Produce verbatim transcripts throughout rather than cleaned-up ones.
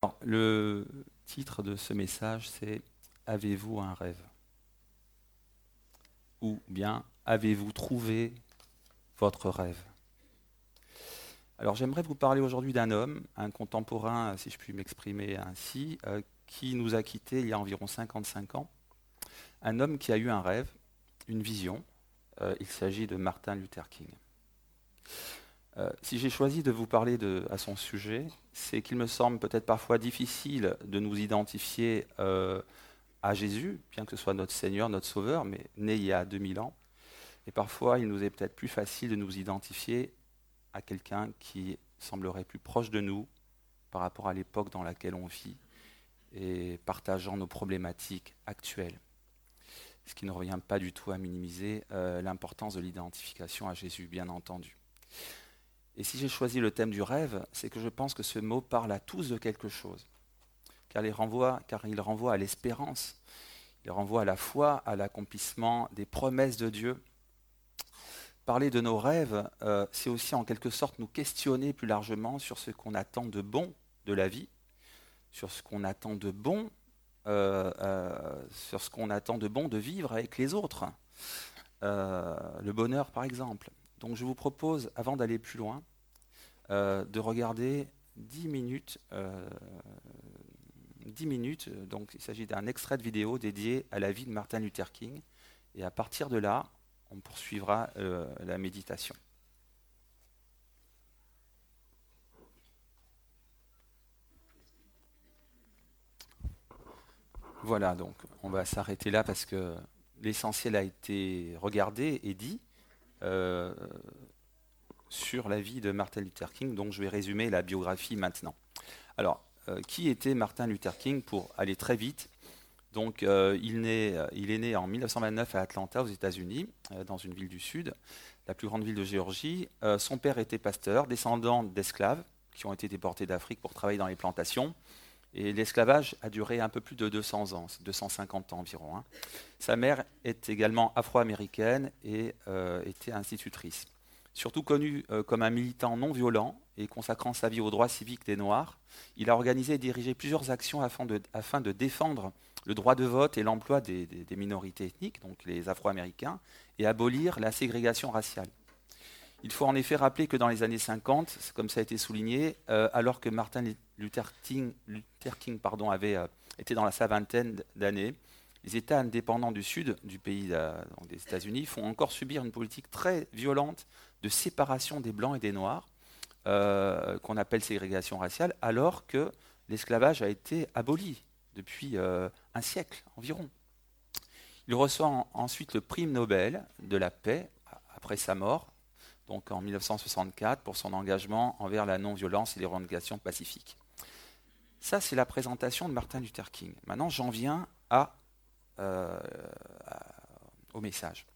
Alors, le titre de ce message, c'est « Avez-vous un rêve ?» ou bien « Avez-vous trouvé votre rêve ?» Alors, j'aimerais vous parler aujourd'hui d'un homme, un contemporain, si je puis m'exprimer ainsi, euh, qui nous a quittés il y a environ cinquante-cinq ans. Un homme qui a eu un rêve, une vision. Euh, il s'agit de Martin Luther King. Euh, si j'ai choisi de vous parler de, à son sujet, c'est qu'il me semble peut-être parfois difficile de nous identifier euh, à Jésus, bien que ce soit notre Seigneur, notre Sauveur, mais né il y a deux mille ans. Et parfois, il nous est peut-être plus facile de nous identifier à quelqu'un qui semblerait plus proche de nous par rapport à l'époque dans laquelle on vit et partageant nos problématiques actuelles. Ce qui ne revient pas du tout à minimiser euh, l'importance de l'identification à Jésus, bien entendu. Et si j'ai choisi le thème du rêve, c'est que je pense que ce mot parle à tous de quelque chose, car il renvoie, car il renvoie à l'espérance, il renvoie à la foi, à l'accomplissement des promesses de Dieu. Parler de nos rêves, euh, c'est aussi en quelque sorte nous questionner plus largement sur ce qu'on attend de bon de la vie, sur ce qu'on attend de bon, euh, euh, sur ce qu'on attend de bon de vivre avec les autres, euh, le bonheur par exemple. Donc je vous propose, avant d'aller plus loin, euh, de regarder dix minutes, euh, dix minutes, donc il s'agit d'un extrait de vidéo dédié à la vie de Martin Luther King, et à partir de là, on poursuivra euh, la méditation. Voilà, donc on va s'arrêter là parce que l'essentiel a été regardé et dit. Euh, sur la vie de Martin Luther King, donc je vais résumer la biographie maintenant. Alors, euh, qui était Martin Luther King pour aller très vite? Donc, euh, il, naît, il est né en mille neuf cent vingt-neuf à Atlanta, aux États-Unis, euh, dans une ville du Sud, la plus grande ville de Géorgie. Euh, son père était pasteur, descendant d'esclaves qui ont été déportés d'Afrique pour travailler dans les plantations. Et l'esclavage a duré un peu plus de deux cents ans, deux cent cinquante ans environ. Hein. Sa mère est également afro-américaine et euh, était institutrice. Surtout connu euh, comme un militant non violent et consacrant sa vie aux droits civiques des Noirs, il a organisé et dirigé plusieurs actions afin de, afin de défendre le droit de vote et l'emploi des, des, des minorités ethniques, donc les Afro-Américains, et abolir la ségrégation raciale. Il faut en effet rappeler que dans les années cinquante, comme ça a été souligné, euh, alors que Martin Luther King, Luther King pardon, avait euh, été dans sa vingtaine d'années, les États indépendants du sud du pays euh, donc des États-Unis font encore subir une politique très violente de séparation des blancs et des noirs, euh, qu'on appelle ségrégation raciale, alors que l'esclavage a été aboli depuis euh, un siècle environ. Il reçoit en, ensuite le prix Nobel de la paix après sa mort, donc en mille neuf cent soixante-quatre, pour son engagement envers la non-violence et les revendications pacifiques. Ça, c'est la présentation de Martin Luther King. Maintenant, j'en viens à, euh, à, au message.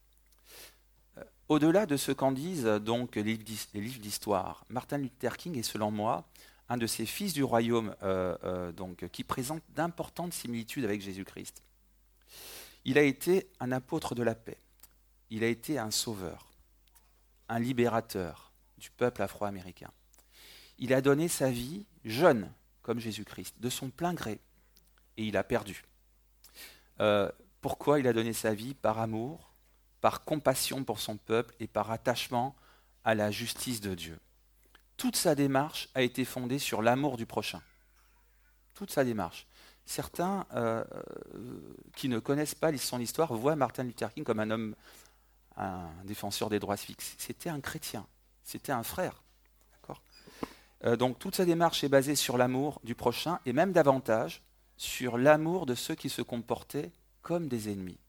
Au-delà de ce qu'en disent donc les livres d'histoire, Martin Luther King est selon moi un de ces fils du royaume euh, euh, donc, qui présente d'importantes similitudes avec Jésus-Christ. Il a été un apôtre de la paix, il a été un sauveur, un libérateur du peuple afro-américain. Il a donné sa vie jeune, comme Jésus-Christ, de son plein gré, et il a perdu. Euh, pourquoi il a donné sa vie? Par amour, par compassion pour son peuple et par attachement à la justice de Dieu. Toute sa démarche a été fondée sur l'amour du prochain. Toute sa démarche. Certains euh, qui ne connaissent pas son histoire voient Martin Luther King comme un homme, un défenseur des droits civiques. C'était un chrétien, c'était un frère. D'accord ? Euh, donc toute sa démarche est basée sur l'amour du prochain et même davantage sur l'amour de ceux qui se comportaient comme des ennemis.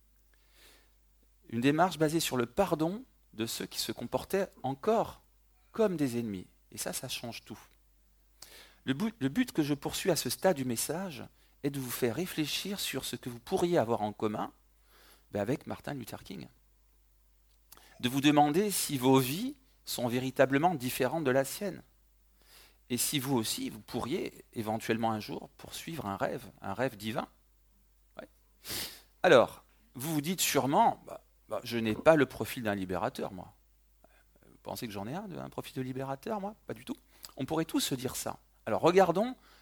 Une démarche basée sur le pardon de ceux qui se comportaient encore comme des ennemis. Et ça, ça change tout. Le but, le but que je poursuis à ce stade du message est de vous faire réfléchir sur ce que vous pourriez avoir en commun ben avec Martin Luther King. De vous demander si vos vies sont véritablement différentes de la sienne. Et si vous aussi, vous pourriez éventuellement un jour poursuivre un rêve, un rêve divin. Ouais. Alors, vous vous dites sûrement... Bah, Bah, je n'ai pas le profil d'un libérateur, moi. Vous pensez que j'en ai un, un profil de libérateur, moi? Pas du tout. On pourrait tous se dire ça. Alors regardons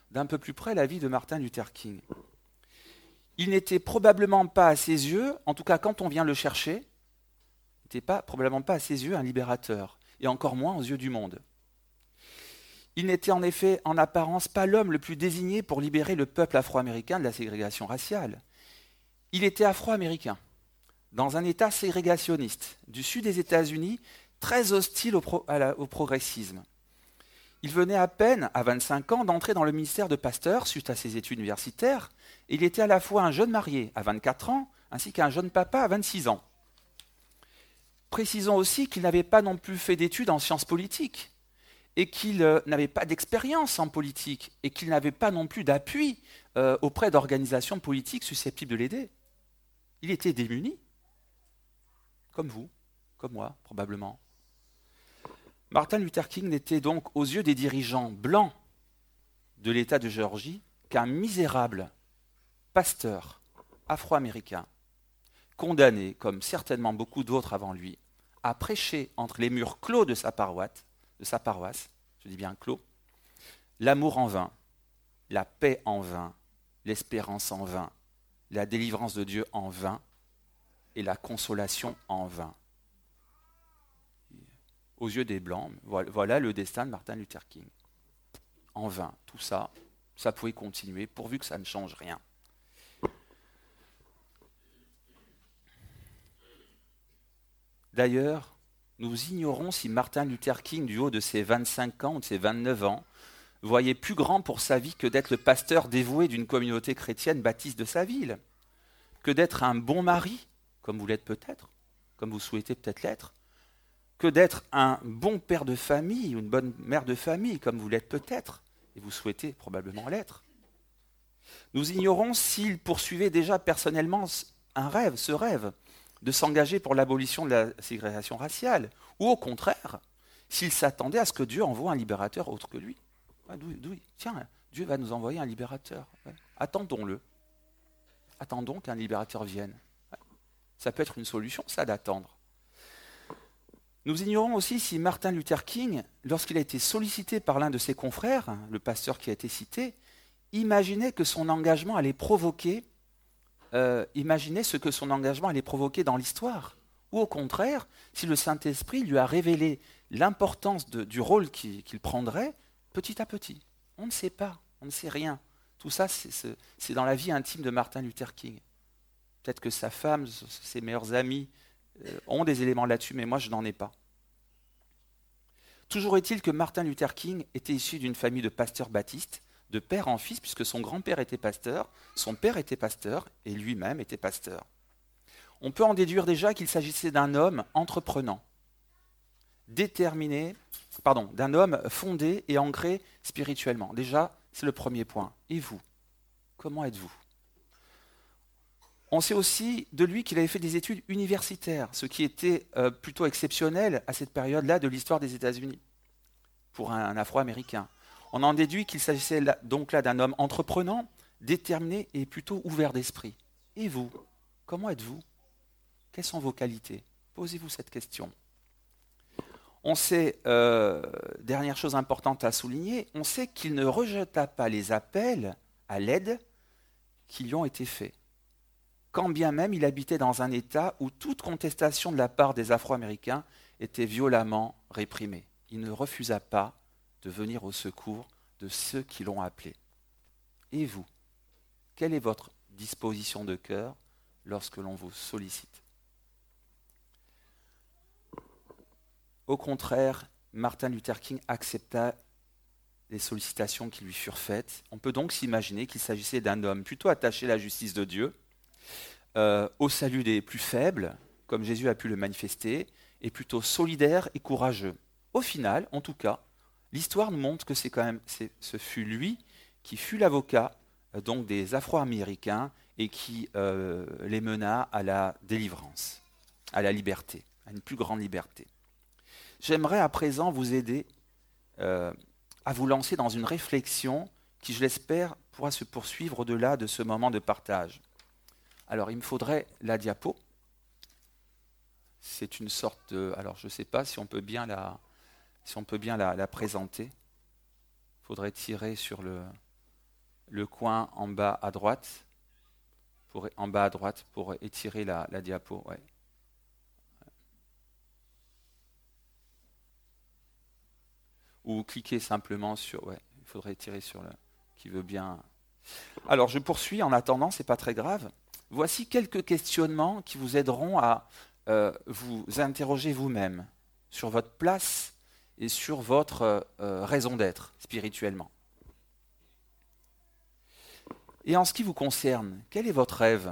d'un peu plus près la vie de Martin Luther King. Il n'était probablement pas à ses yeux, en tout cas quand on vient le chercher, il n'était pas, probablement pas à ses yeux un libérateur, et encore moins aux yeux du monde. Il n'était en effet en apparence pas l'homme le plus désigné pour libérer le peuple afro-américain de la ségrégation raciale. Il était afro-américain, dans un État ségrégationniste, du sud des États-Unis, très hostile au, pro, à la, au progressisme. Il venait à peine, à vingt-cinq ans, d'entrer dans le ministère de Pasteur suite à ses études universitaires, et il était à la fois un jeune marié à vingt-quatre ans, ainsi qu'un jeune papa à vingt-six ans. Précisons aussi qu'il n'avait pas non plus fait d'études en sciences politiques, et qu'il euh, n'avait pas d'expérience en politique, et qu'il n'avait pas non plus d'appui euh, auprès d'organisations politiques susceptibles de l'aider. Il était démuni, comme vous, comme moi, probablement. Martin Luther King n'était donc aux yeux des dirigeants blancs de l'État de Géorgie qu'un misérable pasteur afro-américain, condamné, comme certainement beaucoup d'autres avant lui, à prêcher entre les murs clos de sa paroisse, de sa paroisse, je dis bien clos, l'amour en vain, la paix en vain, l'espérance en vain, la délivrance de Dieu en vain et la consolation en vain. Aux yeux des Blancs, voilà le destin de Martin Luther King. En vain, tout ça, ça pouvait continuer pourvu que ça ne change rien. D'ailleurs, nous ignorons si Martin Luther King, du haut de ses vingt-cinq ans ou de ses vingt-neuf ans, voyait plus grand pour sa vie que d'être le pasteur dévoué d'une communauté chrétienne baptiste de sa ville, que d'être un bon mari, comme vous l'êtes peut-être, comme vous souhaitez peut-être l'être, que d'être un bon père de famille ou une bonne mère de famille, comme vous l'êtes peut-être, et vous souhaitez probablement l'être. Nous ignorons s'il poursuivait déjà personnellement un rêve, ce rêve, de s'engager pour l'abolition de la ségrégation raciale, ou au contraire, s'il s'attendait à ce que Dieu envoie un libérateur autre que lui. Ouais, d'où, d'où, tiens, Dieu va nous envoyer un libérateur. Ouais. Attendons-le. Attendons qu'un libérateur vienne. Ouais. Ça peut être une solution, ça, d'attendre. Nous ignorons aussi si Martin Luther King, lorsqu'il a été sollicité par l'un de ses confrères, le pasteur qui a été cité, imaginait que son engagement allait provoquer Euh, imaginez ce que son engagement allait provoquer dans l'histoire. Ou au contraire, si le Saint-Esprit lui a révélé l'importance de, du rôle qu'il, qu'il prendrait petit à petit. On ne sait pas, on ne sait rien. Tout ça, c'est, c'est, c'est dans la vie intime de Martin Luther King. Peut-être que sa femme, ses meilleurs amis euh, ont des éléments là-dessus, mais moi je n'en ai pas. Toujours est-il que Martin Luther King était issu d'une famille de pasteurs baptistes, de père en fils, puisque son grand-père était pasteur, son père était pasteur, et lui-même était pasteur. On peut en déduire déjà qu'il s'agissait d'un homme entreprenant, déterminé, pardon, d'un homme fondé et ancré spirituellement. Déjà, c'est le premier point. Et vous, comment êtes-vous ? On sait aussi de lui qu'il avait fait des études universitaires, ce qui était euh, plutôt exceptionnel à cette période-là de l'histoire des États-Unis, pour un, un Afro-Américain. On en déduit qu'il s'agissait là, donc là d'un homme entreprenant, déterminé et plutôt ouvert d'esprit. Et vous, comment êtes-vous ? Quelles sont vos qualités ? Posez-vous cette question. On sait, euh, dernière chose importante à souligner, on sait qu'il ne rejeta pas les appels à l'aide qui lui ont été faits. Quand bien même il habitait dans un État où toute contestation de la part des Afro-Américains était violemment réprimée. Il ne refusa pas de venir au secours de ceux qui l'ont appelé. Et vous, quelle est votre disposition de cœur lorsque l'on vous sollicite ? Au contraire, Martin Luther King accepta les sollicitations qui lui furent faites. On peut donc s'imaginer qu'il s'agissait d'un homme plutôt attaché à la justice de Dieu, euh, au salut des plus faibles, comme Jésus a pu le manifester, et plutôt solidaire et courageux. Au final, en tout cas, l'histoire nous montre que c'est quand même, c'est, ce fut lui qui fut l'avocat euh, donc des Afro-Américains et qui euh, les mena à la délivrance, à la liberté, à une plus grande liberté. J'aimerais à présent vous aider euh, à vous lancer dans une réflexion qui, je l'espère, pourra se poursuivre au-delà de ce moment de partage. Alors, il me faudrait la diapo. C'est une sorte de... Alors, je ne sais pas si on peut bien la... Si on peut bien la, la présenter, il faudrait tirer sur le, le coin en bas à droite, pour, en bas à droite, pour étirer la, la diapo. Ouais. Ou cliquez simplement sur... Ouais, il faudrait tirer sur le... qui veut bien... Alors, je poursuis en attendant, c'est pas très grave. Voici quelques questionnements qui vous aideront à euh, vous interroger vous-même sur votre place et sur votre euh, raison d'être spirituellement. Et en ce qui vous concerne, quel est votre rêve?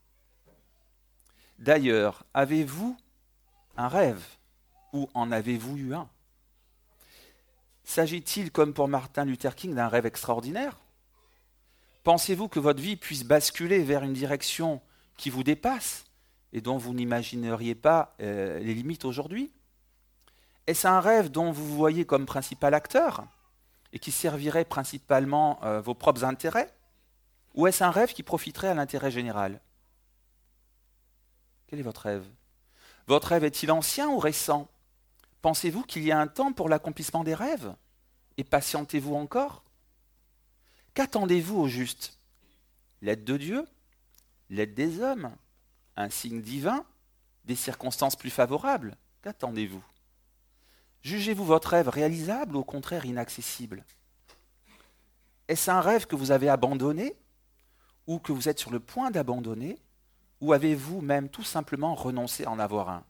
D'ailleurs, avez-vous un rêve ou en avez-vous eu un? S'agit-il, comme pour Martin Luther King, d'un rêve extraordinaire? Pensez-vous que votre vie puisse basculer vers une direction qui vous dépasse et dont vous n'imagineriez pas euh, les limites aujourd'hui? Est-ce un rêve dont vous vous voyez comme principal acteur et qui servirait principalement euh, vos propres intérêts? Ou est-ce un rêve qui profiterait à l'intérêt général? Quel est votre rêve? Votre rêve est-il ancien ou récent? Pensez-vous qu'il y a un temps pour l'accomplissement des rêves? Et patientez-vous encore? Qu'attendez-vous au juste? L'aide de Dieu? L'aide des hommes? Un signe divin? Des circonstances plus favorables? Qu'attendez-vous? Jugez-vous votre rêve réalisable ou au contraire inaccessible? Est-ce un rêve que vous avez abandonné ou que vous êtes sur le point d'abandonner? Ou avez-vous même tout simplement renoncé à en avoir un?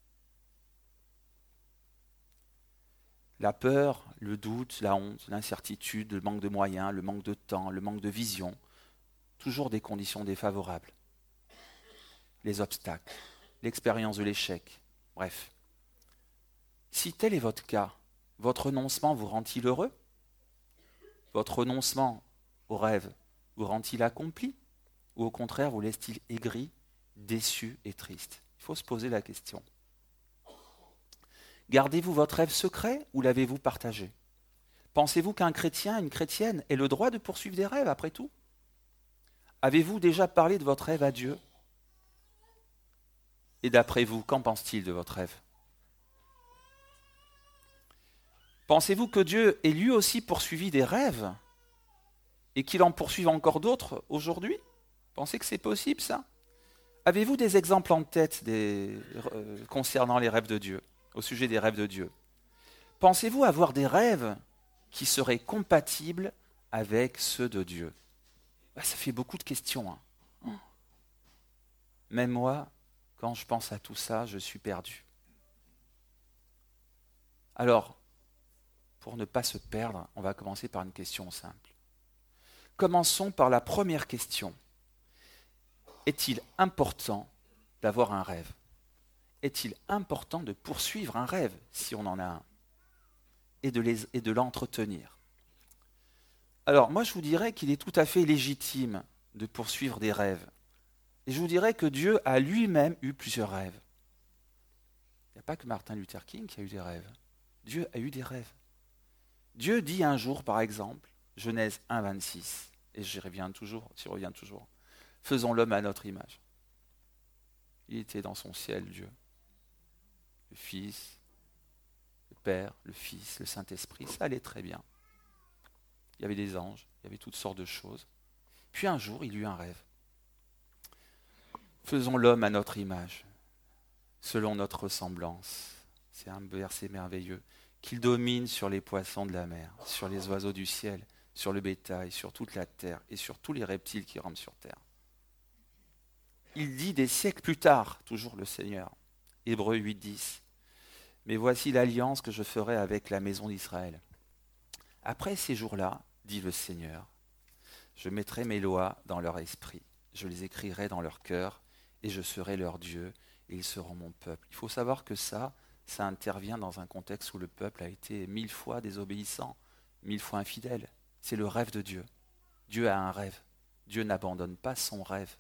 La peur, le doute, la honte, l'incertitude, le manque de moyens, le manque de temps, le manque de vision, toujours des conditions défavorables. Les obstacles, l'expérience de l'échec, bref. Si tel est votre cas, votre renoncement vous rend-il heureux? Votre renoncement au rêve vous rend-il accompli? Ou au contraire vous laisse-t-il aigri, déçu et triste? Il faut se poser la question. Gardez-vous votre rêve secret ou l'avez-vous partagé? Pensez-vous qu'un chrétien, une chrétienne ait le droit de poursuivre des rêves après tout? Avez-vous déjà parlé de votre rêve à Dieu? Et d'après vous, qu'en pense-t-il de votre rêve? Pensez-vous que Dieu ait lui aussi poursuivi des rêves et qu'il en poursuive encore d'autres aujourd'hui? Pensez que c'est possible ça? Avez-vous des exemples en tête des, euh, concernant les rêves de Dieu, au sujet des rêves de Dieu? Pensez-vous avoir des rêves qui seraient compatibles avec ceux de Dieu? Ah, ça fait beaucoup de questions. Hein. Même moi, quand je pense à tout ça, je suis perdu. Alors, pour ne pas se perdre, on va commencer par une question simple. Commençons par la première question. Est-il important d'avoir un rêve? Est-il important de poursuivre un rêve, si on en a un, et de, les, et de l'entretenir? Alors, moi, je vous dirais qu'il est tout à fait légitime de poursuivre des rêves. Et je vous dirais que Dieu a lui-même eu plusieurs rêves. Il n'y a pas que Martin Luther King qui a eu des rêves. Dieu a eu des rêves. Dieu dit un jour, par exemple, Genèse un, vingt-six, et j'y reviens toujours, j'y reviens toujours, faisons l'homme à notre image. Il était dans son ciel, Dieu. Le Fils, le Père, le Fils, le Saint-Esprit, ça allait très bien. Il y avait des anges, il y avait toutes sortes de choses. Puis un jour, il eut un rêve. Faisons l'homme à notre image, selon notre ressemblance. C'est un verset merveilleux. Qu'il domine sur les poissons de la mer, sur les oiseaux du ciel, sur le bétail, sur toute la terre et sur tous les reptiles qui rampent sur terre. Il dit des siècles plus tard, toujours le Seigneur, Hébreux huit, dix, « Mais voici l'alliance que je ferai avec la maison d'Israël. Après ces jours-là, dit le Seigneur, je mettrai mes lois dans leur esprit, je les écrirai dans leur cœur, et je serai leur Dieu, et ils seront mon peuple. » Il faut savoir que ça, ça intervient dans un contexte où le peuple a été mille fois désobéissant, mille fois infidèle. C'est le rêve de Dieu. Dieu a un rêve. Dieu n'abandonne pas son rêve.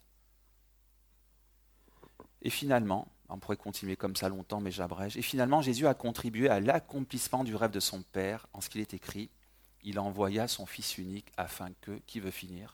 Et finalement, on pourrait continuer comme ça longtemps, mais j'abrège. Et finalement, Jésus a contribué à l'accomplissement du rêve de son Père, en ce qu'il est écrit, il envoya son Fils unique afin que, qui veut finir?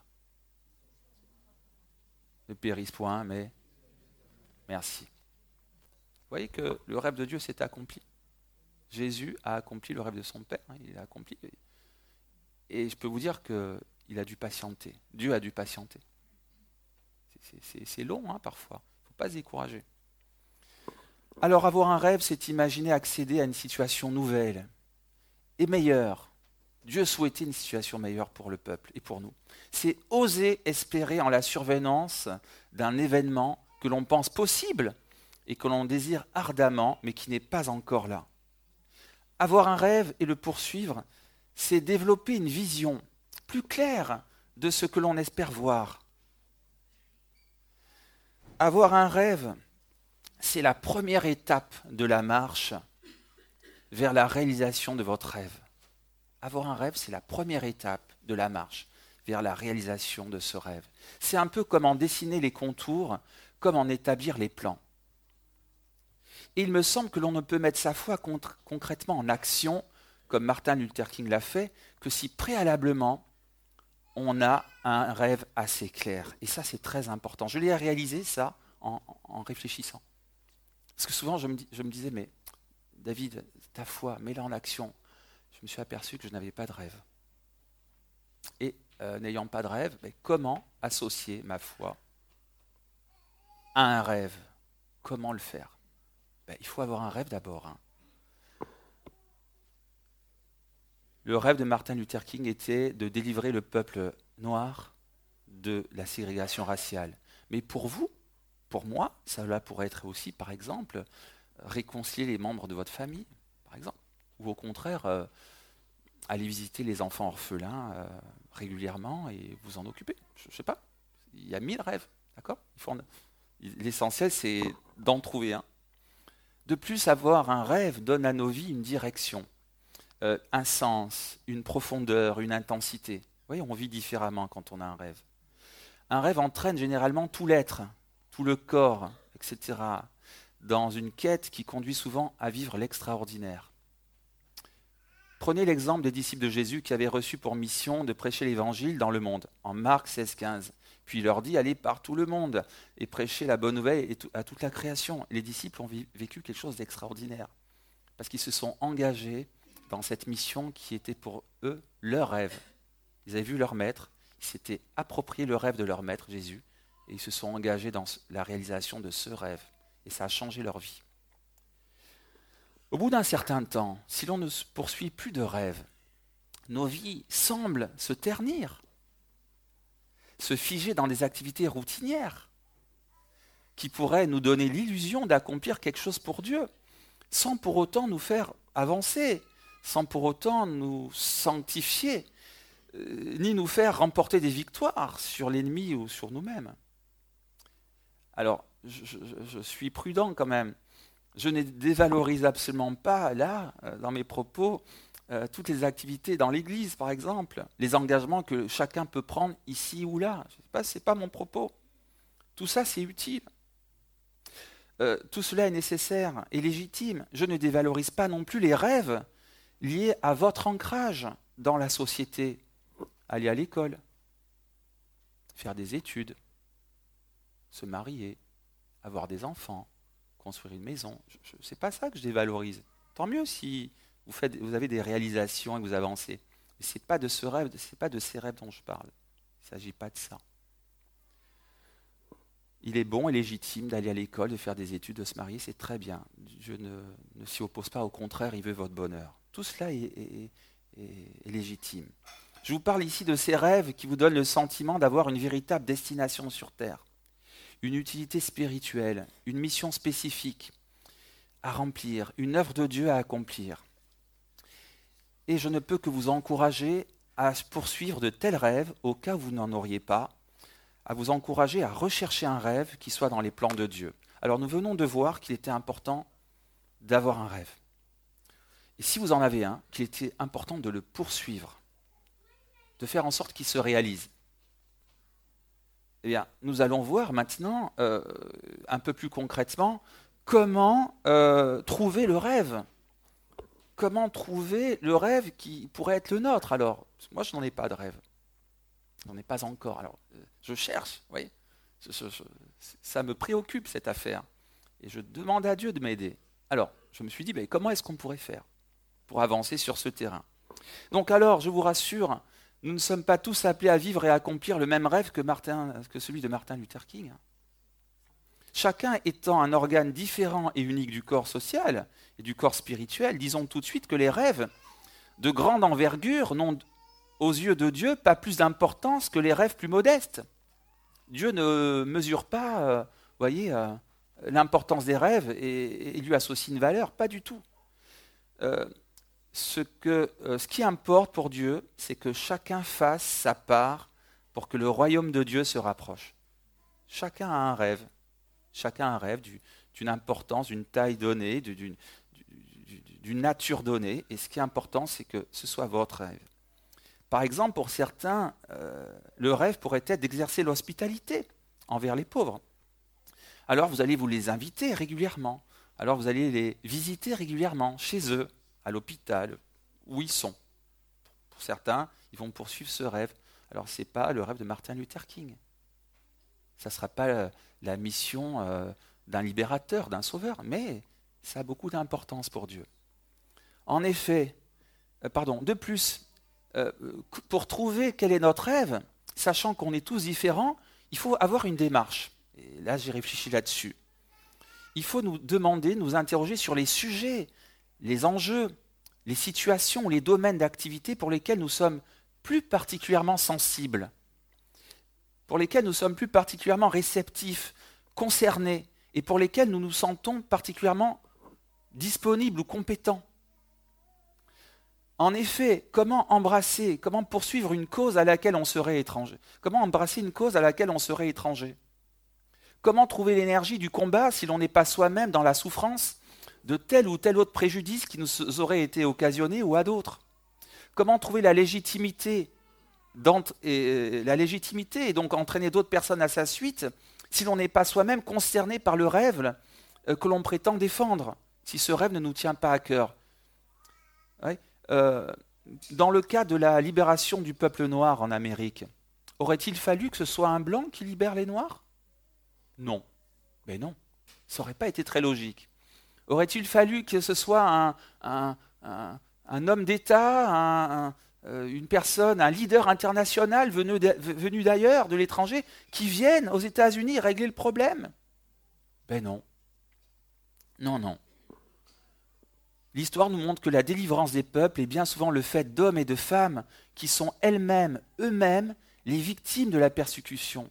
Ne périsse point, mais merci. Vous voyez que le rêve de Dieu s'est accompli. Jésus a accompli le rêve de son Père, hein, il l'a accompli. Et je peux vous dire qu'il il a dû patienter. Dieu a dû patienter. C'est, c'est, c'est long hein, parfois. Il ne faut pas se décourager. Alors avoir un rêve, c'est imaginer accéder à une situation nouvelle et meilleure. Dieu souhaitait une situation meilleure pour le peuple et pour nous. C'est oser espérer en la survenance d'un événement que l'on pense possible et que l'on désire ardemment, mais qui n'est pas encore là. Avoir un rêve et le poursuivre, c'est développer une vision plus claire de ce que l'on espère voir. Avoir un rêve, c'est la première étape de la marche vers la réalisation de votre rêve. Avoir un rêve, c'est la première étape de la marche vers la réalisation de ce rêve. C'est un peu comme en dessiner les contours, comme en établir les plans. Et il me semble que l'on ne peut mettre sa foi contre, concrètement en action, comme Martin Luther King l'a fait, que si préalablement on a un rêve assez clair. Et ça, c'est très important. Je l'ai réalisé, ça, en, en réfléchissant. Parce que souvent, je me, dis, je me disais, mais David, ta foi, mets-la en action. Je me suis aperçu que je n'avais pas de rêve. Et euh, n'ayant pas de rêve, ben, comment associer ma foi à un rêve? Comment le faire? Ben, il faut avoir un rêve d'abord. Hein. Le rêve de Martin Luther King était de délivrer le peuple noir de la ségrégation raciale. Mais pour vous, pour moi, cela pourrait être aussi, par exemple, réconcilier les membres de votre famille, par exemple. Ou au contraire, euh, aller visiter les enfants orphelins euh, régulièrement et vous en occuper. Je ne sais pas. Il y a mille rêves, d'accord? Il faut en... L'essentiel, c'est d'en trouver un. De plus, avoir un rêve donne à nos vies une direction, euh, un sens, une profondeur, une intensité. Vous voyez, on vit différemment quand on a un rêve. Un rêve entraîne généralement tout l'être, tout le corps, et cetera, dans une quête qui conduit souvent à vivre l'extraordinaire. Prenez l'exemple des disciples de Jésus qui avaient reçu pour mission de prêcher l'évangile dans le monde, en Marc seize quinze. Puis il leur dit, allez par tout le monde et prêchez la bonne nouvelle à toute la création. Les disciples ont vécu quelque chose d'extraordinaire, parce qu'ils se sont engagés dans cette mission qui était pour eux leur rêve. Ils avaient vu leur maître, ils s'étaient approprié le rêve de leur maître, Jésus, et ils se sont engagés dans la réalisation de ce rêve. Et ça a changé leur vie. Au bout d'un certain temps, si l'on ne poursuit plus de rêves, nos vies semblent se ternir, se figer dans des activités routinières qui pourraient nous donner l'illusion d'accomplir quelque chose pour Dieu, sans pour autant nous faire avancer, sans pour autant nous sanctifier, euh, ni nous faire remporter des victoires sur l'ennemi ou sur nous-mêmes. Alors, je, je, je suis prudent quand même. Je ne dévalorise absolument pas, là, dans mes propos, euh, toutes les activités dans l'Église, par exemple, les engagements que chacun peut prendre ici ou là. Je sais pas, ce n'est pas mon propos. Tout ça, c'est utile. Euh, tout cela est nécessaire et légitime. Je ne dévalorise pas non plus les rêves liés à votre ancrage dans la société. Aller à l'école, faire des études, se marier, avoir des enfants, construire une maison. Ce n'est pas ça que je dévalorise. Tant mieux si vous, faites, vous avez des réalisations et que vous avancez. Mais ce n'est pas de ce rêve, c'est pas de ces rêves dont je parle. Il ne s'agit pas de ça. Il est bon et légitime d'aller à l'école, de faire des études, de se marier, c'est très bien. Dieu ne, ne s'y oppose pas, au contraire, il veut votre bonheur. Tout cela est, est, est, est légitime. Je vous parle ici de ces rêves qui vous donnent le sentiment d'avoir une véritable destination sur terre, une utilité spirituelle, une mission spécifique à remplir, une œuvre de Dieu à accomplir. Et je ne peux que vous encourager à poursuivre de tels rêves, au cas où vous n'en auriez pas, à vous encourager à rechercher un rêve qui soit dans les plans de Dieu. Alors nous venons de voir qu'il était important d'avoir un rêve. Et si vous en avez un, qu'il était important de le poursuivre, de faire en sorte qu'il se réalise. Eh bien, nous allons voir maintenant, euh, un peu plus concrètement, comment euh, trouver le rêve. Comment trouver le rêve qui pourrait être le nôtre, alors? Moi, je n'en ai pas de rêve. Je n'en ai pas encore. Alors, je cherche, vous voyez. Je, je, je, ça me préoccupe, cette affaire. Et je demande à Dieu de m'aider. Alors, je me suis dit, ben, comment est-ce qu'on pourrait faire pour avancer sur ce terrain? Donc alors, je vous rassure, nous ne sommes pas tous appelés à vivre et à accomplir le même rêve que, Martin, que celui de Martin Luther King. Chacun étant un organe différent et unique du corps social et du corps spirituel, disons tout de suite que les rêves de grande envergure n'ont, aux yeux de Dieu, pas plus d'importance que les rêves plus modestes. Dieu ne mesure pas, euh, voyez, euh, l'importance des rêves et, et lui associe une valeur, pas du tout. Euh, ce, que, euh, ce qui importe pour Dieu, c'est que chacun fasse sa part pour que le royaume de Dieu se rapproche. Chacun a un rêve. Chacun a un rêve du, d'une importance, d'une taille donnée, d'une, d'une nature donnée. Et ce qui est important, c'est que ce soit votre rêve. Par exemple, pour certains, euh, le rêve pourrait être d'exercer l'hospitalité envers les pauvres. Alors vous allez vous les inviter régulièrement. Alors vous allez les visiter régulièrement, chez eux, à l'hôpital, où ils sont. Pour certains, ils vont poursuivre ce rêve. Alors ce n'est pas le rêve de Martin Luther King. Ça ne sera pas la, la mission euh, d'un libérateur, d'un sauveur, mais ça a beaucoup d'importance pour Dieu. En effet, euh, pardon, de plus, euh, pour trouver quel est notre rêve, sachant qu'on est tous différents, il faut avoir une démarche. Et là, j'ai réfléchi là-dessus. Il faut nous demander, nous interroger sur les sujets, les enjeux, les situations, les domaines d'activité pour lesquels nous sommes plus particulièrement sensibles, pour lesquels nous sommes plus particulièrement réceptifs, concernés, et pour lesquels nous nous sentons particulièrement disponibles ou compétents. En effet, comment embrasser, comment poursuivre une cause à laquelle on serait étranger? Comment embrasser une cause à laquelle on serait étranger? Comment trouver l'énergie du combat si l'on n'est pas soi-même dans la souffrance de tel ou tel autre préjudice qui nous aurait été occasionné ou à d'autres? Comment trouver la légitimité, et, la légitimité et donc entraîner d'autres personnes à sa suite si l'on n'est pas soi-même concerné par le rêve que l'on prétend défendre, si ce rêve ne nous tient pas à cœur? Ouais. Euh, dans le cas de la libération du peuple noir en Amérique, aurait-il fallu que ce soit un blanc qui libère les noirs? Non. Mais non, ça n'aurait pas été très logique. Aurait-il fallu que ce soit un, un, un, un homme d'État, un, un, euh, une personne, un leader international venu, de, venu d'ailleurs, de l'étranger, qui vienne aux États-Unis régler le problème? Ben non. Non, non. L'histoire nous montre que la délivrance des peuples est bien souvent le fait d'hommes et de femmes qui sont elles-mêmes, eux-mêmes, les victimes de la persécution,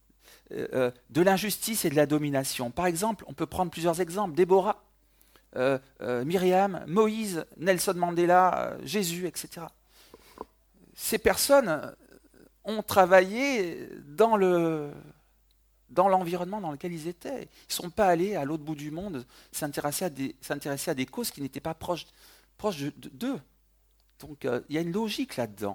euh, de l'injustice et de la domination. Par exemple, on peut prendre plusieurs exemples. Déborah, euh, euh, Myriam, Moïse, Nelson Mandela, euh, Jésus, et cetera. Ces personnes ont travaillé dans le... dans l'environnement dans lequel ils étaient. Ils ne sont pas allés à l'autre bout du monde s'intéresser à des, s'intéresser à des causes qui n'étaient pas proches, proches de, de, d'eux. Donc euh, il y a une logique là-dedans.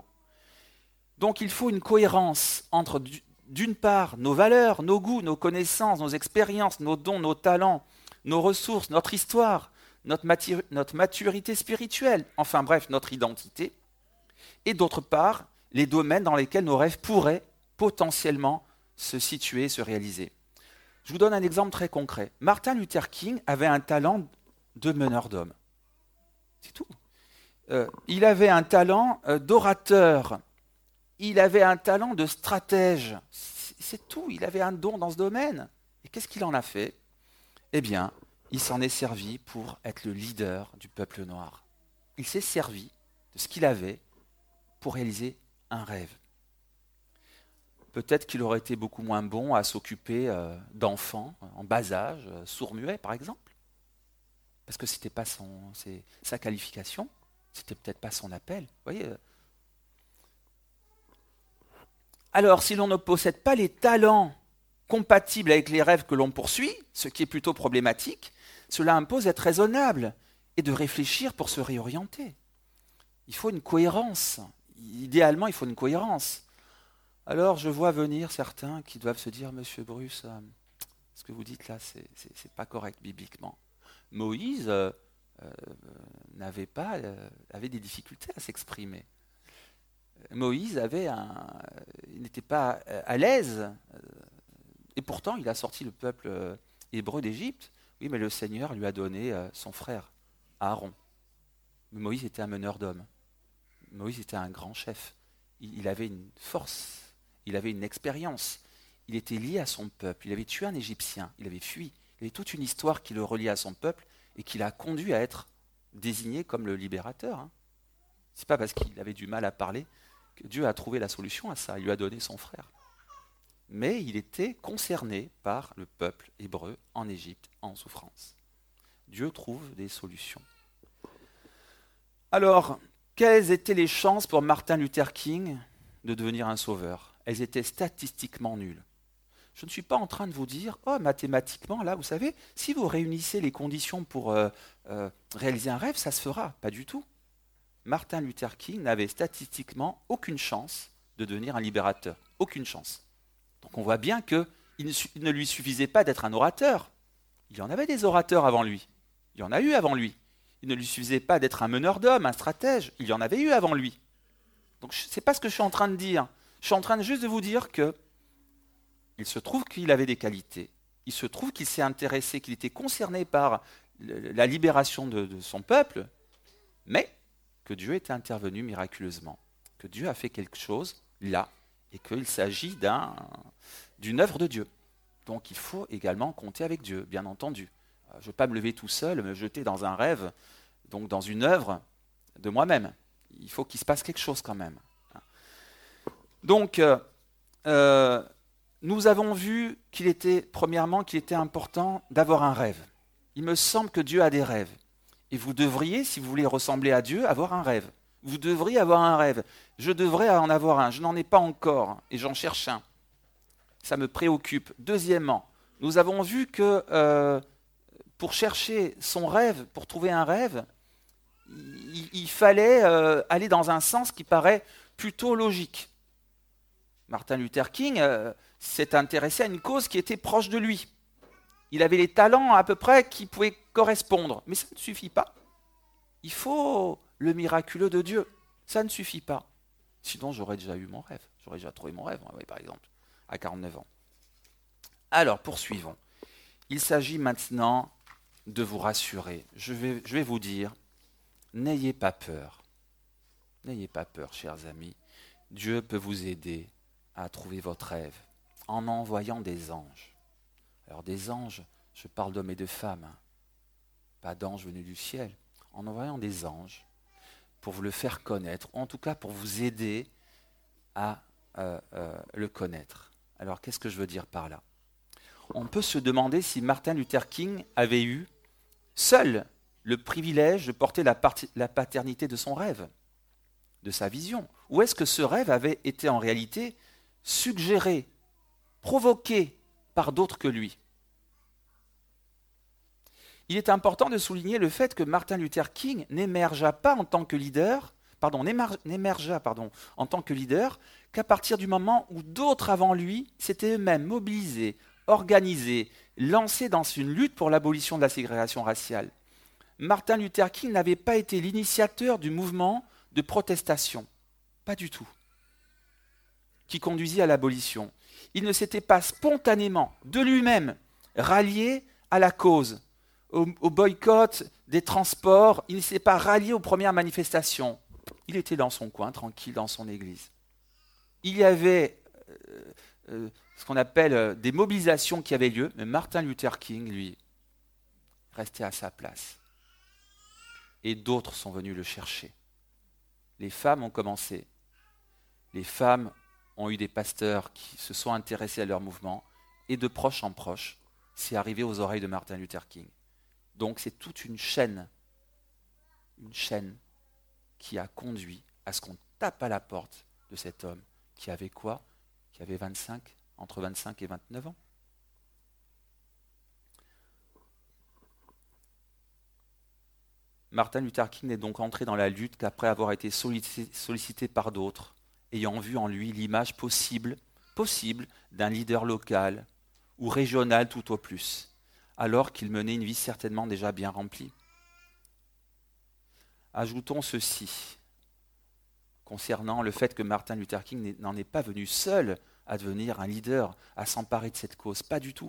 Donc il faut une cohérence entre, d'une part, nos valeurs, nos goûts, nos connaissances, nos expériences, nos dons, nos talents, nos ressources, notre histoire, notre, matu- notre maturité spirituelle, enfin bref, notre identité, et d'autre part, les domaines dans lesquels nos rêves pourraient potentiellement se situer, se réaliser. Je vous donne un exemple très concret. Martin Luther King avait un talent de meneur d'hommes. C'est tout. Euh, il avait un talent euh, d'orateur. Il avait un talent de stratège. C'est, c'est tout. Il avait un don dans ce domaine. Et qu'est-ce qu'il en a fait? Eh bien, il s'en est servi pour être le leader du peuple noir. Il s'est servi de ce qu'il avait pour réaliser un rêve. Peut-être qu'il aurait été beaucoup moins bon à s'occuper euh, d'enfants en bas âge, euh, sourds-muets par exemple, parce que ce n'était pas son, c'est, sa qualification, c'était peut-être pas son appel. Vous voyez. Alors, si l'on ne possède pas les talents compatibles avec les rêves que l'on poursuit, ce qui est plutôt problématique, cela impose d'être raisonnable et de réfléchir pour se réorienter. Il faut une cohérence. Idéalement, il faut une cohérence. Alors je vois venir certains qui doivent se dire, Monsieur Bruce, euh, ce que vous dites là, c'est, c'est, c'est pas correct bibliquement. Moïse euh, euh, n'avait pas, euh, avait des difficultés à s'exprimer. Moïse avait un, il n'était pas à l'aise, euh, et pourtant il a sorti le peuple euh, hébreu d'Égypte. Oui, mais le Seigneur lui a donné euh, son frère, Aaron. Mais Moïse était un meneur d'hommes. Moïse était un grand chef. il avait une force, il avait une expérience, il était lié à son peuple, il avait tué un Égyptien, il avait fui, il y avait toute une histoire qui le reliait à son peuple et qui l'a conduit à être désigné comme le libérateur. Hein. Ce n'est pas parce qu'il avait du mal à parler que Dieu a trouvé la solution à ça, il lui a donné son frère. Mais il était concerné par le peuple hébreu en Égypte en souffrance. Dieu trouve des solutions. Alors, quelles étaient les chances pour Martin Luther King de devenir un sauveur? Elles étaient statistiquement nulles. Je ne suis pas en train de vous dire, oh, mathématiquement, là, vous savez, si vous réunissez les conditions pour euh, euh, réaliser un rêve, ça se fera. Pas du tout. Martin Luther King n'avait statistiquement aucune chance de devenir un libérateur. Aucune chance. Donc on voit bien qu'il ne, il ne lui suffisait pas d'être un orateur. Il y en avait des orateurs avant lui. Il y en a eu avant lui. Il ne lui suffisait pas d'être un meneur d'hommes, un stratège. Il y en avait eu avant lui. Donc ce n'est pas ce que je suis en train de dire. Je suis en train de juste de vous dire que il se trouve qu'il avait des qualités. Il se trouve qu'il s'est intéressé, qu'il était concerné par la libération de, de son peuple, mais que Dieu était intervenu miraculeusement, que Dieu a fait quelque chose là, et qu'il s'agit d'un, d'une œuvre de Dieu. Donc il faut également compter avec Dieu, bien entendu. Je ne veux pas me lever tout seul, me jeter dans un rêve, donc dans une œuvre de moi-même. Il faut qu'il se passe quelque chose quand même. Donc, euh, euh, nous avons vu qu'il était, premièrement, qu'il était important d'avoir un rêve. Il me semble que Dieu a des rêves. Et vous devriez, si vous voulez ressembler à Dieu, avoir un rêve. Vous devriez avoir un rêve. Je devrais en avoir un. Je n'en ai pas encore et j'en cherche un. Ça me préoccupe. Deuxièmement, nous avons vu que euh, pour chercher son rêve, pour trouver un rêve, il, il fallait euh, aller dans un sens qui paraît plutôt logique. Martin Luther King euh, s'est intéressé à une cause qui était proche de lui. Il avait les talents à peu près qui pouvaient correspondre. Mais ça ne suffit pas. Il faut le miraculeux de Dieu. Ça ne suffit pas. Sinon, j'aurais déjà eu mon rêve. J'aurais déjà trouvé mon rêve, oui, par exemple, à quarante-neuf ans. Alors, poursuivons. Il s'agit maintenant de vous rassurer. Je vais, je vais vous dire, n'ayez pas peur. N'ayez pas peur, chers amis. Dieu peut vous aider à trouver votre rêve en envoyant des anges. Alors des anges, je parle d'hommes et de femmes, hein. Pas d'anges venus du ciel. En envoyant des anges pour vous le faire connaître, en tout cas pour vous aider à euh, euh, le connaître. Alors qu'est-ce que je veux dire par là? On peut se demander si Martin Luther King avait eu seul le privilège de porter la, part- la paternité de son rêve, de sa vision. Ou est-ce que ce rêve avait été en réalité suggéré, provoqué par d'autres que lui? Il est important de souligner le fait que Martin Luther King n'émergea pas en tant que leader, pardon, n'émergea pardon, en tant que leader qu'à partir du moment où d'autres avant lui s'étaient eux-mêmes mobilisés, organisés, lancés dans une lutte pour l'abolition de la ségrégation raciale. Martin Luther King n'avait pas été l'initiateur du mouvement de protestation, pas du tout, qui conduisit à l'abolition. Il ne s'était pas spontanément, de lui-même, rallié à la cause, au, au boycott des transports, il ne s'est pas rallié aux premières manifestations. Il était dans son coin, tranquille, dans son église. Il y avait euh, euh, ce qu'on appelle euh, des mobilisations qui avaient lieu, mais Martin Luther King, lui, restait à sa place. Et d'autres sont venus le chercher. Les femmes ont commencé. Les femmes ont eu des pasteurs qui se sont intéressés à leur mouvement, et de proche en proche, c'est arrivé aux oreilles de Martin Luther King. Donc c'est toute une chaîne, une chaîne qui a conduit à ce qu'on tape à la porte de cet homme qui avait quoi? Qui avait vingt-cinq, entre vingt-cinq et vingt-neuf ans. Martin Luther King est donc entré dans la lutte qu'après avoir été sollicité, sollicité par d'autres, ayant vu en lui l'image possible, possible d'un leader local ou régional tout au plus, alors qu'il menait une vie certainement déjà bien remplie. Ajoutons ceci concernant le fait que Martin Luther King n'en est pas venu seul à devenir un leader, à s'emparer de cette cause, pas du tout.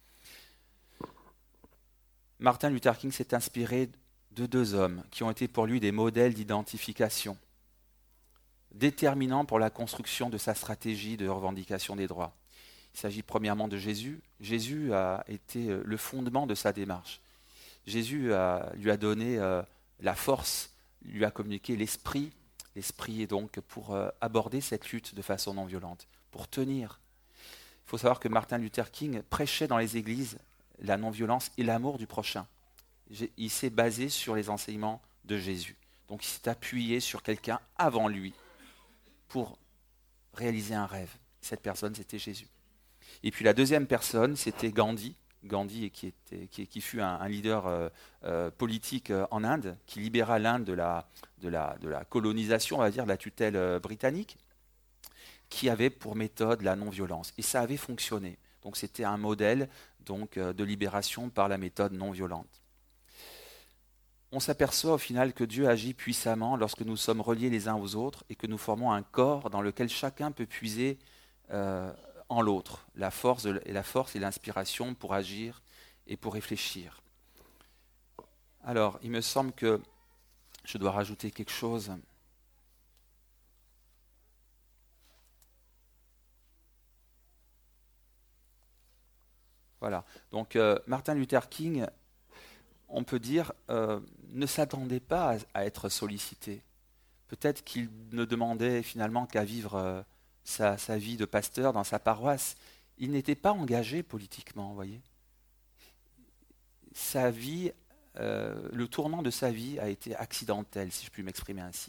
Martin Luther King s'est inspiré de deux hommes qui ont été pour lui des modèles d'identification. déterminant pour la construction de sa stratégie de revendication des droits. Il s'agit premièrement de Jésus. Jésus a été le fondement de sa démarche. Jésus a, lui a donné euh, la force, lui a communiqué l'esprit. L'esprit est donc pour euh, aborder cette lutte de façon non violente, pour tenir. Il faut savoir que Martin Luther King prêchait dans les églises la non-violence et l'amour du prochain. Il s'est basé sur les enseignements de Jésus. Donc il s'est appuyé sur quelqu'un avant lui pour réaliser un rêve. Cette personne, c'était Jésus. Et puis la deuxième personne, c'était Gandhi. Gandhi qui, était, qui, qui fut un, un leader euh, euh, politique euh, en Inde, qui libéra l'Inde de la, de, la, de la colonisation, on va dire, de la tutelle euh, britannique, qui avait pour méthode la non-violence. Et ça avait fonctionné. Donc c'était un modèle donc, euh, de libération par la méthode non-violente. On s'aperçoit au final que Dieu agit puissamment lorsque nous sommes reliés les uns aux autres et que nous formons un corps dans lequel chacun peut puiser euh, en l'autre la force, et la force et l'inspiration pour agir et pour réfléchir. Alors, il me semble que je dois rajouter quelque chose. Voilà. Donc, euh, Martin Luther King, on peut dire, euh, ne s'attendait pas à, à être sollicité. Peut-être qu'il ne demandait finalement qu'à vivre euh, sa, sa vie de pasteur dans sa paroisse. Il n'était pas engagé politiquement, vous voyez. Sa vie, euh, le tournant de sa vie a été accidentel, si je puis m'exprimer ainsi.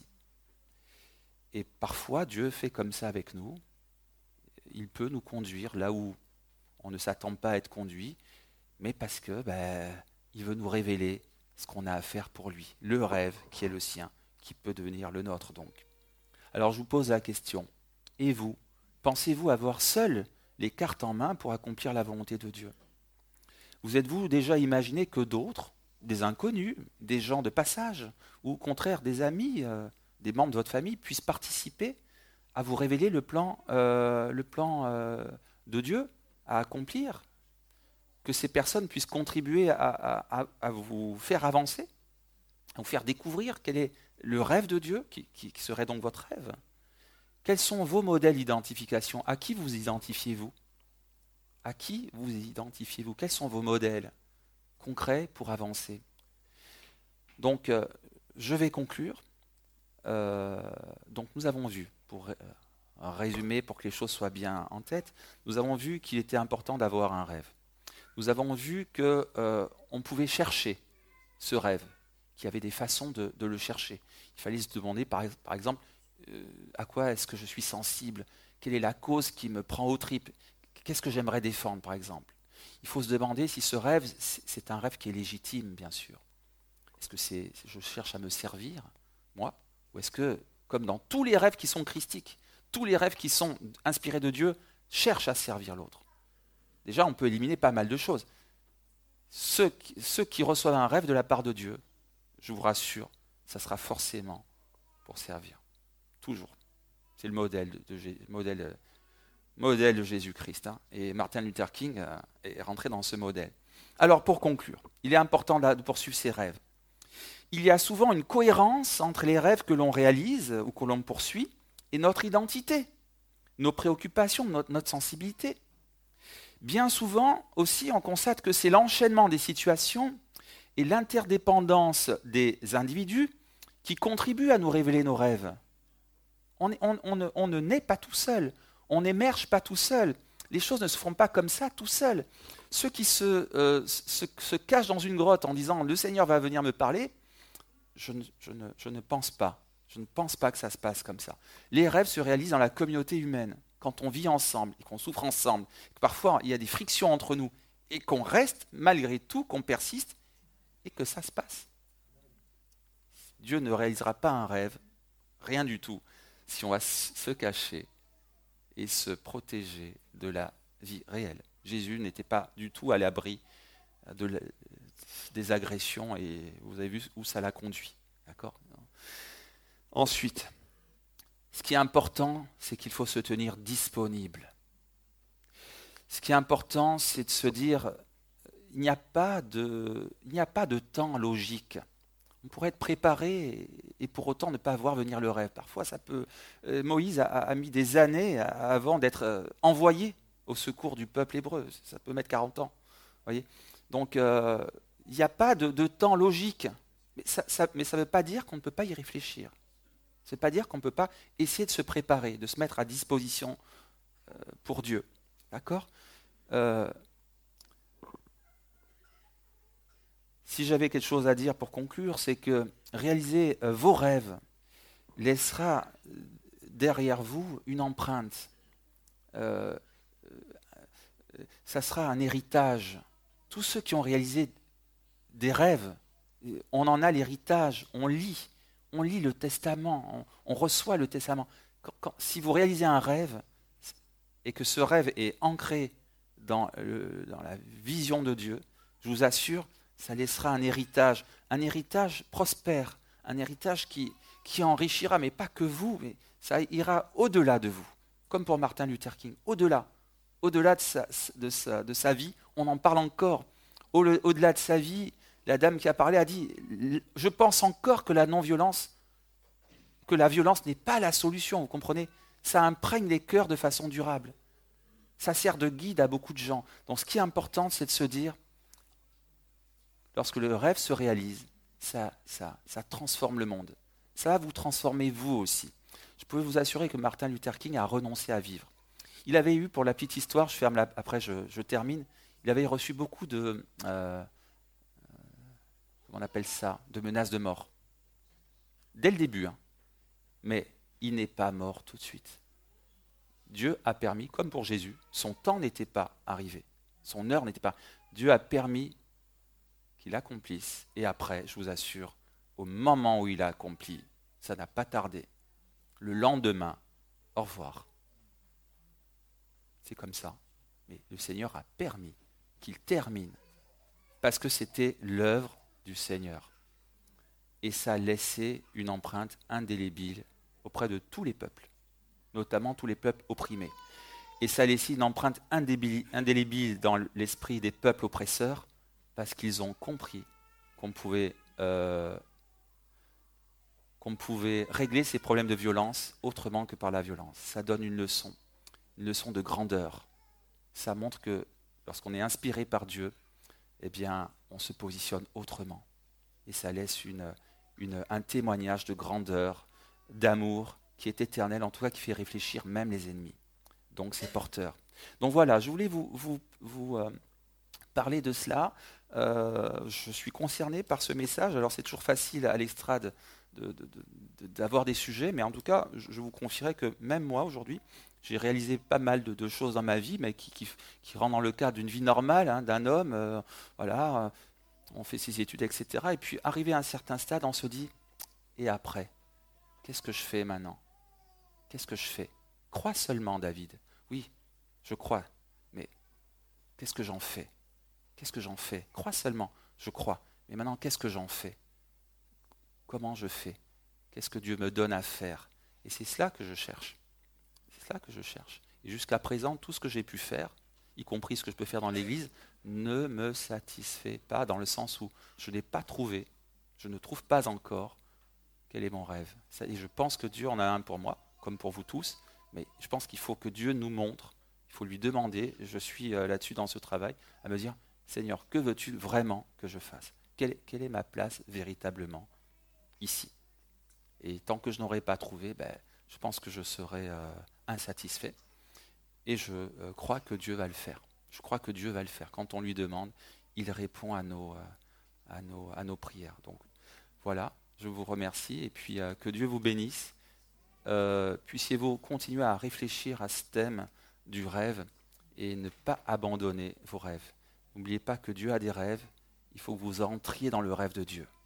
Et parfois, Dieu fait comme ça avec nous. Il peut nous conduire là où on ne s'attend pas à être conduit, mais parce que ben, il veut nous révéler ce qu'on a à faire pour lui, le rêve qui est le sien, qui peut devenir le nôtre donc. Alors je vous pose la question, et vous, pensez-vous avoir seul les cartes en main pour accomplir la volonté de Dieu? Vous êtes-vous déjà imaginé que d'autres, des inconnus, des gens de passage, ou au contraire des amis, euh, des membres de votre famille, puissent participer à vous révéler le plan, euh, le plan euh, de Dieu à accomplir, que ces personnes puissent contribuer à, à, à vous faire avancer, à vous faire découvrir quel est le rêve de Dieu, qui, qui, qui serait donc votre rêve. Quels sont vos modèles d'identification? À qui vous identifiez-vous? À qui vous identifiez-vous? Quels sont vos modèles concrets pour avancer? Donc, euh, je vais conclure. Euh, donc, nous avons vu, pour euh, résumer, pour que les choses soient bien en tête, nous avons vu qu'il était important d'avoir un rêve. Nous avons vu qu'on euh, pouvait chercher ce rêve, qu'il y avait des façons de, de le chercher. Il fallait se demander, par, par exemple, euh, à quoi est-ce que je suis sensible? Quelle est la cause qui me prend aux tripes? Qu'est-ce que j'aimerais défendre, par exemple? Il faut se demander si ce rêve, c'est un rêve qui est légitime, bien sûr. Est-ce que c'est, je cherche à me servir, moi? Ou est-ce que, comme dans tous les rêves qui sont christiques, tous les rêves qui sont inspirés de Dieu cherchent à servir l'autre? Déjà, on peut éliminer pas mal de choses. Ceux qui, ceux qui reçoivent un rêve de la part de Dieu, je vous rassure, ça sera forcément pour servir. Toujours. C'est le modèle de, de, modèle, modèle de Jésus-Christ. Hein. Et Martin Luther King euh, est rentré dans ce modèle. Alors, pour conclure, il est important de poursuivre ses rêves. Il y a souvent une cohérence entre les rêves que l'on réalise ou que l'on poursuit et notre identité, nos préoccupations, notre, notre sensibilité. Bien souvent aussi, on constate que c'est l'enchaînement des situations et l'interdépendance des individus qui contribuent à nous révéler nos rêves. On, est, on, on, ne, on ne naît pas tout seul, on n'émerge pas tout seul. Les choses ne se font pas comme ça tout seul. Ceux qui se, euh, se, se cachent dans une grotte en disant « le Seigneur va venir me parler », je ne, je, ne, je ne pense pas. Je ne pense pas que ça se passe comme ça. Les rêves se réalisent dans la communauté humaine. Quand on vit ensemble et qu'on souffre ensemble, que parfois il y a des frictions entre nous et qu'on reste malgré tout, qu'on persiste et que ça se passe. Dieu ne réalisera pas un rêve, rien du tout, si on va se cacher et se protéger de la vie réelle. Jésus n'était pas du tout à l'abri de la, des agressions et vous avez vu où ça l'a conduit. D'accord ? Ensuite, ce qui est important, c'est qu'il faut se tenir disponible. Ce qui est important, c'est de se dire, il n'y a pas de, il n'y a pas de temps logique. On pourrait être préparé et, et pour autant ne pas voir venir le rêve. Parfois, ça peut. euh, Moïse a, a mis des années à- avant d'être euh, envoyé au secours du peuple hébreu. Ça peut mettre quarante ans. Voyez. Donc, euh, il n'y a pas de, de temps logique. Mais ça ne veut pas dire qu'on ne peut pas y réfléchir. Ça ne veut pas dire qu'on ne peut pas essayer de se préparer, de se mettre à disposition euh, pour Dieu. D'accord. Euh, Si j'avais quelque chose à dire pour conclure, c'est que réaliser euh, vos rêves laissera euh, derrière vous une empreinte. Euh, euh, ça sera un héritage. Tous ceux qui ont réalisé des rêves, euh, on en a l'héritage, on lit, on lit le testament, on, on reçoit le testament. Quand- quand- si vous réalisez un rêve et que ce rêve est ancré dans, le- dans la vision de Dieu, je vous assure, ça laissera un héritage, un héritage prospère, un héritage qui, qui enrichira, mais pas que vous, mais ça ira au-delà de vous, comme pour Martin Luther King, au-delà, au-delà de sa, de sa, de sa vie, on en parle encore, Au- au-delà de sa vie, la dame qui a parlé a dit, je pense encore que la non-violence, que la violence n'est pas la solution, vous comprenez? Ça imprègne les cœurs de façon durable, ça sert de guide à beaucoup de gens. Donc ce qui est important, c'est de se dire, lorsque le rêve se réalise, ça, ça, ça transforme le monde. Ça va vous transformer vous aussi. Je peux vous assurer que Martin Luther King a renoncé à vivre. Il avait eu, pour la petite histoire, je ferme la, après je, je termine, il avait reçu beaucoup de, euh, comment on appelle ça, de menaces de mort. Dès le début, hein. Mais il n'est pas mort tout de suite. Dieu a permis, comme pour Jésus, son temps n'était pas arrivé. Son heure n'était pas. Dieu a permis qu'il accomplisse. Et après, je vous assure, au moment où il a accompli, ça n'a pas tardé. Le lendemain, au revoir. C'est comme ça. Mais le Seigneur a permis qu'il termine. Parce que c'était l'œuvre du Seigneur. Et ça a laissé une empreinte indélébile auprès de tous les peuples, notamment tous les peuples opprimés. Et ça a laissé une empreinte indélébile dans l'esprit des peuples oppresseurs, parce qu'ils ont compris qu'on pouvait, euh, qu'on pouvait régler ces problèmes de violence autrement que par la violence. Ça donne une leçon, une leçon de grandeur. Ça montre que lorsqu'on est inspiré par Dieu, eh bien, on se positionne autrement. Et ça laisse une, une, un témoignage de grandeur, d'amour, qui est éternel, en tout cas qui fait réfléchir même les ennemis. Donc c'est porteur. Donc voilà, je voulais vous, vous, vous euh, parler de cela. Euh, je suis concerné par ce message. Alors c'est toujours facile à l'estrade de, de, de, d'avoir des sujets, mais en tout cas, je, je vous confierai que même moi aujourd'hui, j'ai réalisé pas mal de, de choses dans ma vie, mais qui, qui, qui rentrent dans le cadre d'une vie normale, hein, d'un homme. Euh, voilà, euh, on fait ses études, et cetera. Et puis arrivé à un certain stade, on se dit, et après, qu'est-ce que je fais maintenant? Qu'est-ce que je fais? Crois seulement, David. Oui, je crois, mais qu'est-ce que j'en fais? Qu'est-ce que j'en fais? Crois seulement, je crois. Mais maintenant, qu'est-ce que j'en fais? Comment je fais? Qu'est-ce que Dieu me donne à faire? Et c'est cela que je cherche. C'est cela que je cherche. Et jusqu'à présent, tout ce que j'ai pu faire, y compris ce que je peux faire dans l'Église, ne me satisfait pas, dans le sens où je n'ai pas trouvé, je ne trouve pas encore quel est mon rêve. Et je pense que Dieu en a un pour moi, comme pour vous tous, mais je pense qu'il faut que Dieu nous montre, il faut lui demander, je suis là-dessus dans ce travail, à me dire, Seigneur, que veux-tu vraiment que je fasse? Quelle, quelle est ma place véritablement ici? Et tant que je n'aurai pas trouvé, ben, je pense que je serai euh, insatisfait. Et je euh, crois que Dieu va le faire. Je crois que Dieu va le faire. Quand on lui demande, il répond à nos, euh, à nos, à nos prières. Donc voilà, je vous remercie et puis euh, que Dieu vous bénisse. Euh, puissiez-vous continuer à réfléchir à ce thème du rêve et ne pas abandonner vos rêves. N'oubliez pas que Dieu a des rêves, il faut que vous entriez dans le rêve de Dieu.